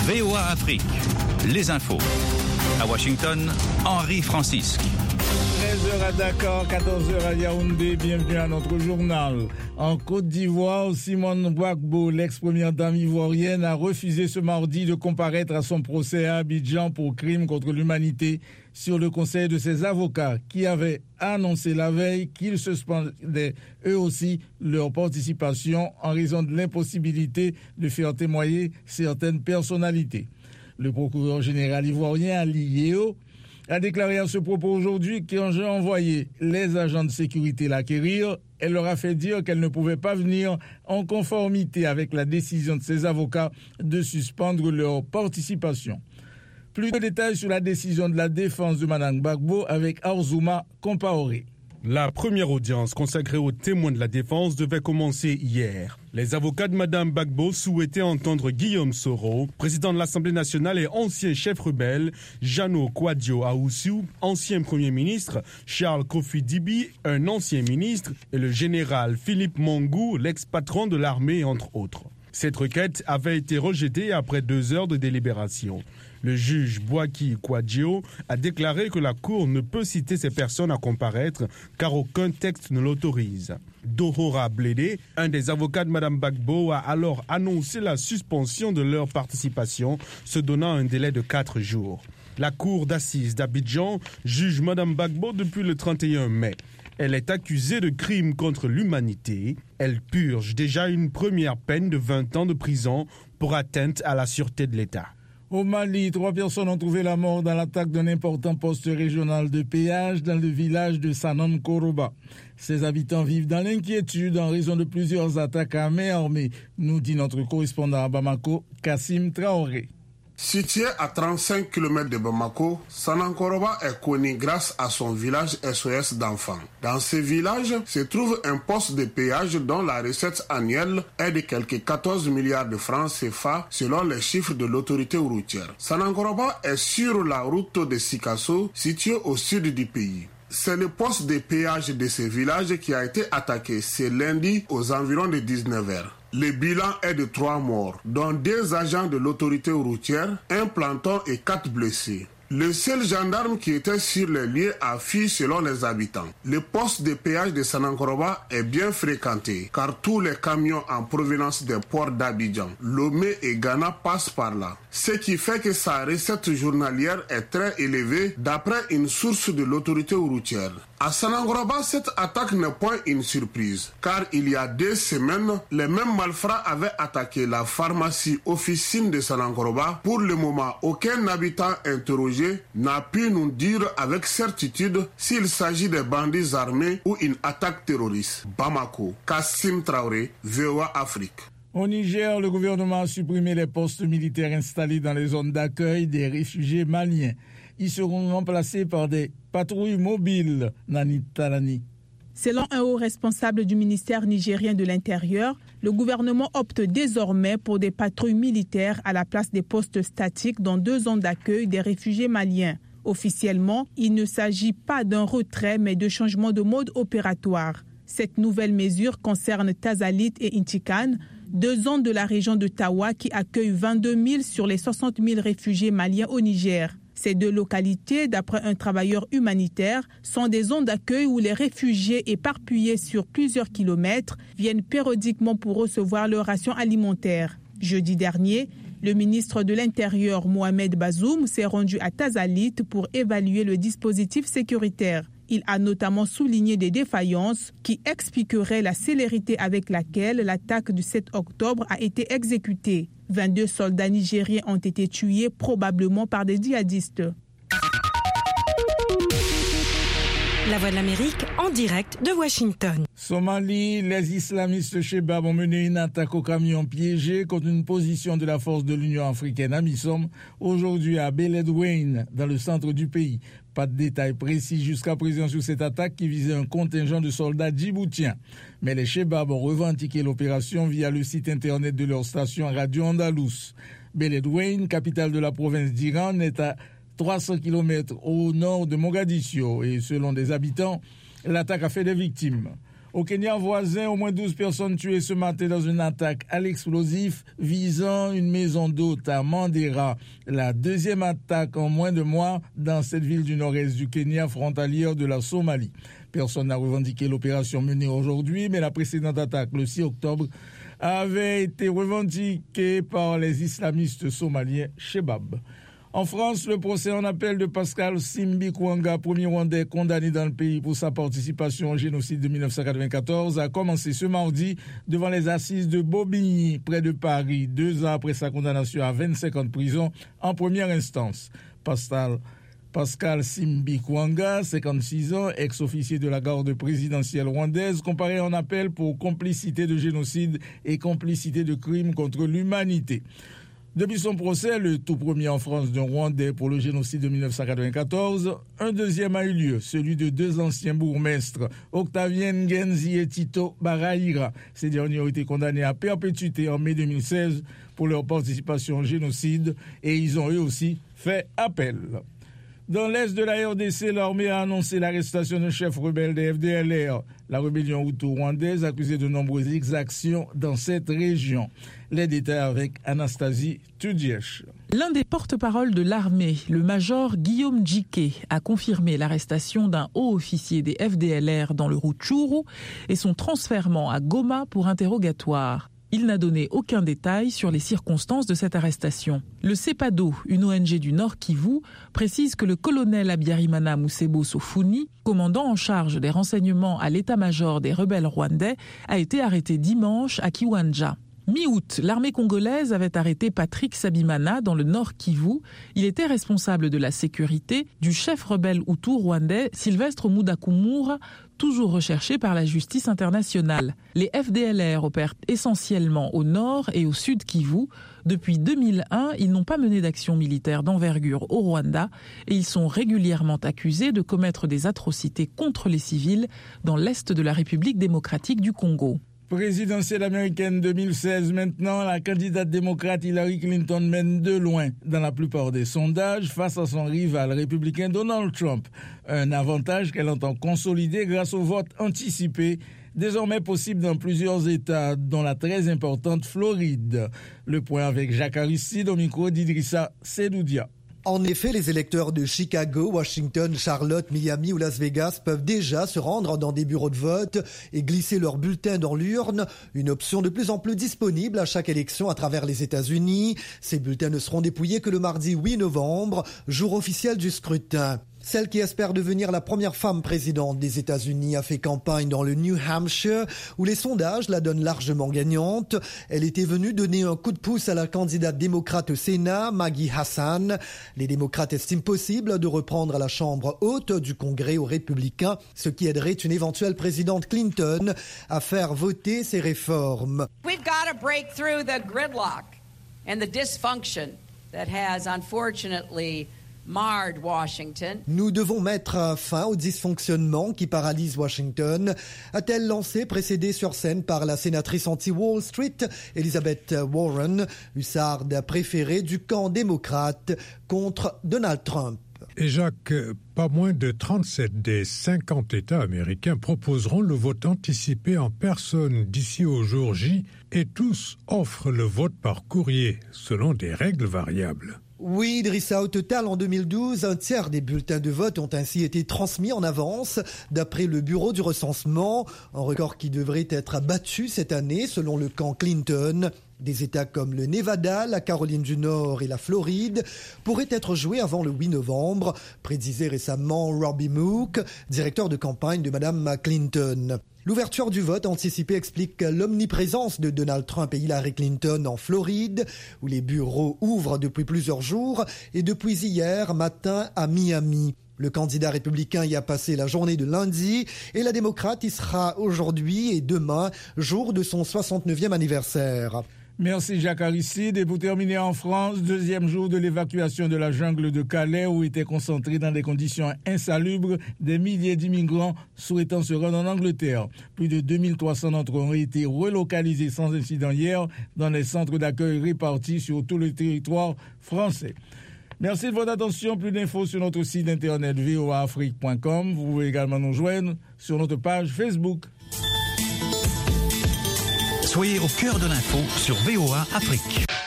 VOA Afrique, les infos. À Washington, Henri Francisque. 13h à Dakar, 14h à Yaoundé, bienvenue à notre journal. En Côte d'Ivoire, Simone Gbagbo, l'ex-première dame ivoirienne, a refusé ce mardi de comparaître à son procès à Abidjan pour crime contre l'humanité sur le conseil de ses avocats qui avaient annoncé la veille qu'ils suspendaient eux aussi leur participation en raison de l'impossibilité de faire témoigner certaines personnalités. Le procureur général ivoirien Ali Yeo a déclaré à ce propos aujourd'hui quand j'ai envoyé les agents de sécurité l'acquérir, elle leur a fait dire qu'elle ne pouvait pas venir en conformité avec la décision de ses avocats de suspendre leur participation. Plus de détails sur la décision de la défense de Mme Gbagbo avec Arzouma Compaoré. La première audience consacrée aux témoins de la défense devait commencer hier. Les avocats de Mme Gbagbo souhaitaient entendre Guillaume Soro, président de l'Assemblée nationale et ancien chef rebelle, Jano Kouadio Aoussou, ancien premier ministre, Charles Kofi Dibi, un ancien ministre, et le général Philippe Mongou, l'ex-patron de l'armée, entre autres. Cette requête avait été rejetée après 2 heures de délibération. Le juge Boaki Kouadio a déclaré que la Cour ne peut citer ces personnes à comparaître car aucun texte ne l'autorise. Dohora Blédé, un des avocats de Mme Gbagbo, a alors annoncé la suspension de leur participation, se donnant un délai de 4 jours. La Cour d'assises d'Abidjan juge Mme Gbagbo depuis le 31 mai. Elle est accusée de crimes contre l'humanité. Elle purge déjà une première peine de 20 ans de prison pour atteinte à la sûreté de l'État. Au Mali, 3 personnes ont trouvé la mort dans l'attaque d'un important poste régional de péage dans le village de Sanan Koroba. Ses habitants vivent dans l'inquiétude en raison de plusieurs attaques à main armée, nous dit notre correspondant à Bamako, Kassim Traoré. Situé à 35 km de Bamako, Sanankoroba est connu grâce à son village SOS d'enfants. Dans ce village se trouve un poste de péage dont la recette annuelle est de quelques 14 milliards de francs CFA selon les chiffres de l'autorité routière. Sanankoroba est sur la route de Sikasso, située au sud du pays. C'est le poste de péage de ce village qui a été attaqué ce lundi aux environs de 19h. Le bilan est de 3 morts, dont 2 agents de l'autorité routière, 1 planton et 4 blessés. Le seul gendarme qui était sur les lieux a fui selon les habitants. Le poste de péage de Sanankoroba est bien fréquenté car tous les camions en provenance des ports d'Abidjan, Lomé et Ghana passent par là. Ce qui fait que sa recette journalière est très élevée d'après une source de l'autorité routière. À Sanankoroba, cette attaque n'est point une surprise car il y a 2 semaines, les mêmes malfrats avaient attaqué la pharmacie officine de Sanankoroba. Pour le moment, aucun habitant interrogé n'a pu nous dire avec certitude s'il s'agit de bandits armés ou une attaque terroriste. Bamako, Kassim Traoré, VOA Afrique. Au Niger, le gouvernement a supprimé les postes militaires installés dans les zones d'accueil des réfugiés maliens. Ils seront remplacés par des patrouilles mobiles, Nani Talani. Selon un haut responsable du ministère nigérien de l'Intérieur, le gouvernement opte désormais pour des patrouilles militaires à la place des postes statiques dans 2 zones d'accueil des réfugiés maliens. Officiellement, il ne s'agit pas d'un retrait mais de changement de mode opératoire. Cette nouvelle mesure concerne Tazalit et Intikan, 2 zones de la région de Tawa qui accueillent 22 000 sur les 60 000 réfugiés maliens au Niger. Ces 2 localités, d'après un travailleur humanitaire, sont des zones d'accueil où les réfugiés éparpillés sur plusieurs kilomètres viennent périodiquement pour recevoir leurs rations alimentaires. Jeudi dernier, le ministre de l'Intérieur, Mohamed Bazoum, s'est rendu à Tazalit pour évaluer le dispositif sécuritaire. Il a notamment souligné des défaillances qui expliqueraient la célérité avec laquelle l'attaque du 7 octobre a été exécutée. 22 soldats nigériens ont été tués, probablement par des djihadistes. La Voix de l'Amérique en direct de Washington. Somalie, les islamistes Chebab ont mené une attaque au camion piégé contre une position de la force de l'Union africaine AMISOM aujourd'hui à Beledweyne, dans le centre du pays. Pas de détails précis jusqu'à présent sur cette attaque qui visait un contingent de soldats djiboutiens. Mais les Chebab ont revendiqué l'opération via le site internet de leur station Radio Andalous. Beledweyne, capitale de la province d'Iran, est à 300 km au nord de Mogadiscio et selon des habitants, l'attaque a fait des victimes. Au Kenya voisin, au moins 12 personnes tuées ce matin dans une attaque à l'explosif visant une maison d'hôtes à Mandera. La deuxième attaque en moins de mois dans cette ville du nord-est du Kenya, frontalière de la Somalie. Personne n'a revendiqué l'opération menée aujourd'hui, mais la précédente attaque, le 6 octobre, avait été revendiquée par les islamistes somaliens Shebab. En France, le procès en appel de Pascal Simbi Kouanga, premier Rwandais condamné dans le pays pour sa participation au génocide de 1994, a commencé ce mardi devant les assises de Bobigny, près de Paris, 2 ans après sa condamnation à 25 ans de prison en première instance. Pascal Simbi Kouanga, 56 ans, ex-officier de la garde présidentielle rwandaise, comparé en appel pour complicité de génocide et complicité de crimes contre l'humanité. Depuis son procès, le tout premier en France d'un Rwandais pour le génocide de 1994, un deuxième a eu lieu, celui de 2 anciens bourgmestres, Octavien Ngenzi et Tito Baraïra. Ces derniers ont été condamnés à perpétuité en mai 2016 pour leur participation au génocide et ils ont eux aussi fait appel. Dans l'est de la RDC, l'armée a annoncé l'arrestation d'un chef rebelle des FDLR, la rébellion hutu-rwandaise accusée de nombreuses exactions dans cette région. Les détails avec Anastasie Tudièche. L'un des porte-paroles de l'armée, le major Guillaume Djiké, a confirmé l'arrestation d'un haut officier des FDLR dans le Rutshuru et son transfèrement à Goma pour interrogatoire. Il n'a donné aucun détail sur les circonstances de cette arrestation. Le CEPADO, une ONG du Nord Kivu, précise que le colonel Abiyarimana Musebo Sofuni, commandant en charge des renseignements à l'état-major des rebelles rwandais, a été arrêté dimanche à Kiwanja. Mi-août, l'armée congolaise avait arrêté Patrick Sabimana dans le Nord Kivu. Il était responsable de la sécurité du chef rebelle hutu rwandais Sylvestre Mudakumura, toujours recherché par la justice internationale. Les FDLR opèrent essentiellement au nord et au sud Kivu. Depuis 2001, ils n'ont pas mené d'action militaire d'envergure au Rwanda et ils sont régulièrement accusés de commettre des atrocités contre les civils dans l'est de la République démocratique du Congo. Présidentielle américaine 2016, maintenant, la candidate démocrate Hillary Clinton mène de loin dans la plupart des sondages face à son rival républicain Donald Trump. Un avantage qu'elle entend consolider grâce au vote anticipé, désormais possible dans plusieurs États, dont la très importante Floride. Le point avec Jacques Aristide au micro d'Idrissa Sedoudia. En effet, les électeurs de Chicago, Washington, Charlotte, Miami ou Las Vegas peuvent déjà se rendre dans des bureaux de vote et glisser leur bulletin dans l'urne, une option de plus en plus disponible à chaque élection à travers les États-Unis. Ces bulletins ne seront dépouillés que le mardi 8 novembre, jour officiel du scrutin. Celle qui espère devenir la première femme présidente des États-Unis a fait campagne dans le New Hampshire, où les sondages la donnent largement gagnante. Elle était venue donner un coup de pouce à la candidate démocrate au Sénat, Maggie Hassan. Les démocrates estiment possible de reprendre la chambre haute du Congrès aux républicains, ce qui aiderait une éventuelle présidente Clinton à faire voter ces réformes. We've got to break through the gridlock and the dysfunction that has unfortunately marred Washington. Nous devons mettre fin au dysfonctionnement qui paralyse Washington, a-t-elle lancé, précédée sur scène par la sénatrice anti-Wall Street, Elizabeth Warren, hussarde préférée du camp démocrate contre Donald Trump. Et Jacques, pas moins de 37 des 50 États américains proposeront le vote anticipé en personne d'ici au jour J et tous offrent le vote par courrier selon des règles variables. Oui, Idrissa, au total, en 2012, un tiers des bulletins de vote ont ainsi été transmis en avance, d'après le bureau du recensement, un record qui devrait être battu cette année, selon le camp Clinton. Des États comme le Nevada, la Caroline du Nord et la Floride pourraient être joués avant le 8 novembre, prédisait récemment Robbie Mook, directeur de campagne de Mme Clinton. L'ouverture du vote anticipé explique l'omniprésence de Donald Trump et Hillary Clinton en Floride, où les bureaux ouvrent depuis plusieurs jours, et depuis hier matin à Miami. Le candidat républicain y a passé la journée de lundi et la démocrate y sera aujourd'hui et demain, jour de son 69e anniversaire. Merci Jacques Aristide. Et pour terminer en France, deuxième jour de l'évacuation de la jungle de Calais où étaient concentrés dans des conditions insalubres des milliers d'immigrants souhaitant se rendre en Angleterre. Plus de 2300 d'entre eux ont été relocalisés sans incident hier dans les centres d'accueil répartis sur tout le territoire français. Merci de votre attention. Plus d'infos sur notre site internet voaafrique.com. Vous pouvez également nous joindre sur notre page Facebook. Soyez au cœur de l'info sur VOA Afrique.